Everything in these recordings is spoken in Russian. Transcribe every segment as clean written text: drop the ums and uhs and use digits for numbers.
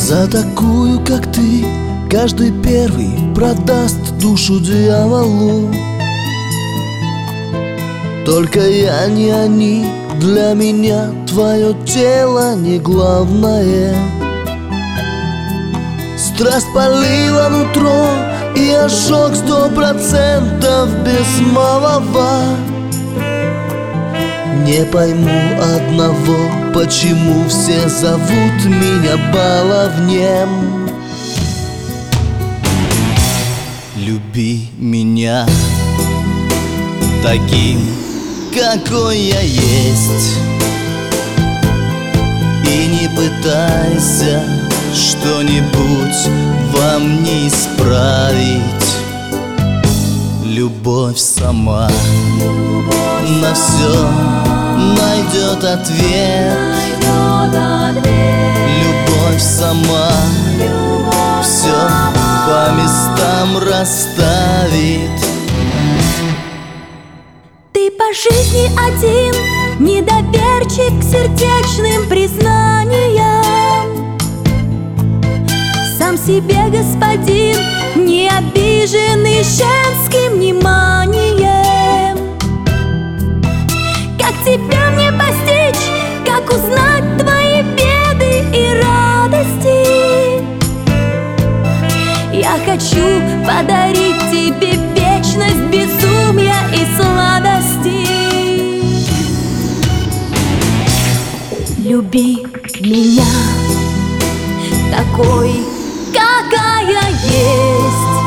За такую, как ты, каждый первый продаст душу дьяволу. Только я не они, для меня твое тело не главное. Страсть полила нутро, и ожог 100% без малого. Не пойму одного, почему все зовут меня баловнем. Люби меня таким, какой я есть, и не пытайся что-нибудь во мне исправить. Любовь сама на все найдет ответ. Любовь сама все по местам расставит. Ты по жизни один, недоверчив к сердечным признаниям. Сам себе господин, не обиженный женским вниманием. Как тебя мне постичь, как узнать твои беды и радости? Я хочу подарить тебе вечность безумия и сладости. Люби меня такой, какая есть,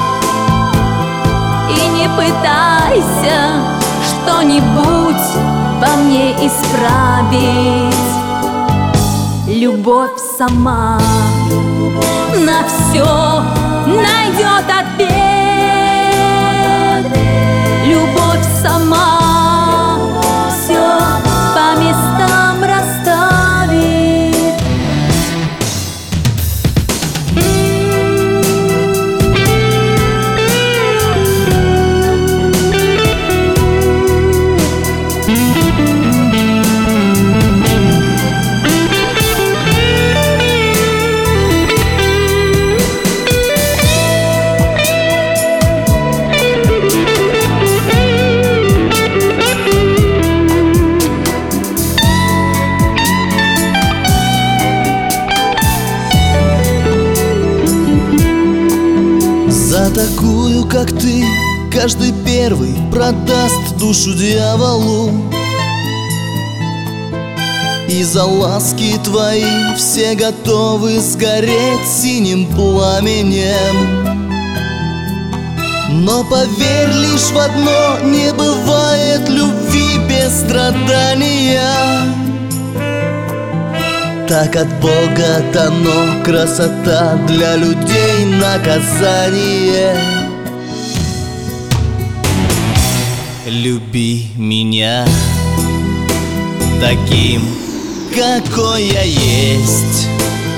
и не пытайся что-нибудь во мне исправить. Любовь сама на все найдет ответ. Любовь сама все по местам расставит. За такую, как ты, каждый первый продаст душу дьяволу. И за ласки твои все готовы сгореть синим пламенем. Но поверь лишь в одно: не бывает любви без страдания. Так от Бога дано, красота для людей наказание. Люби меня таким, какой я есть,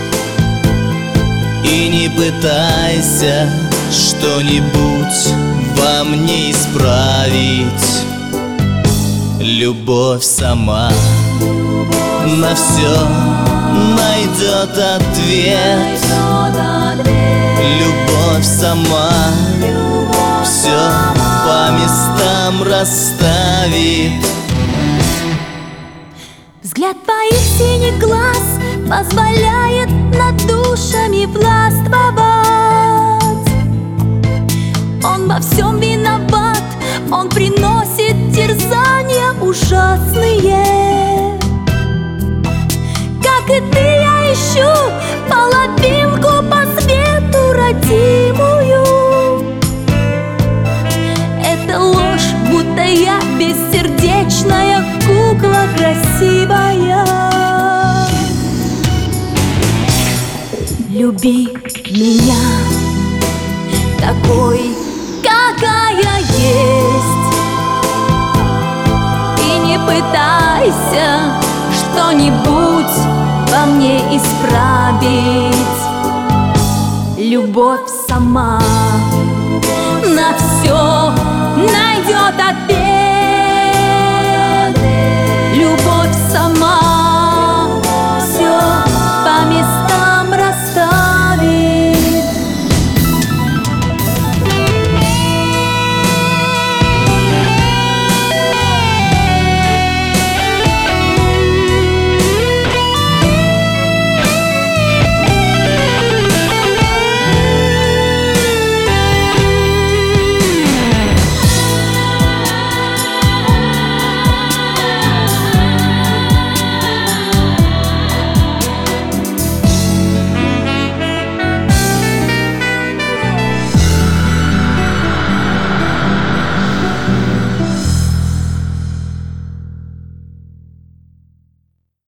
и не пытайся что-нибудь во мне исправить. Любовь сама на все найдет ответ. Любовь сама все по местам расставит. Взгляд твоих синих глаз позволяет над душами властвовать. Он во всем виноват, он приносит терзания ужасные. Как и ты, я ищу половинку по свету родимую. Это ложь, будто я бессердечная кукла красивая. Люби меня такой, какая есть, и не пытайся что-нибудь во мне исправить. Любовь сама на все найдет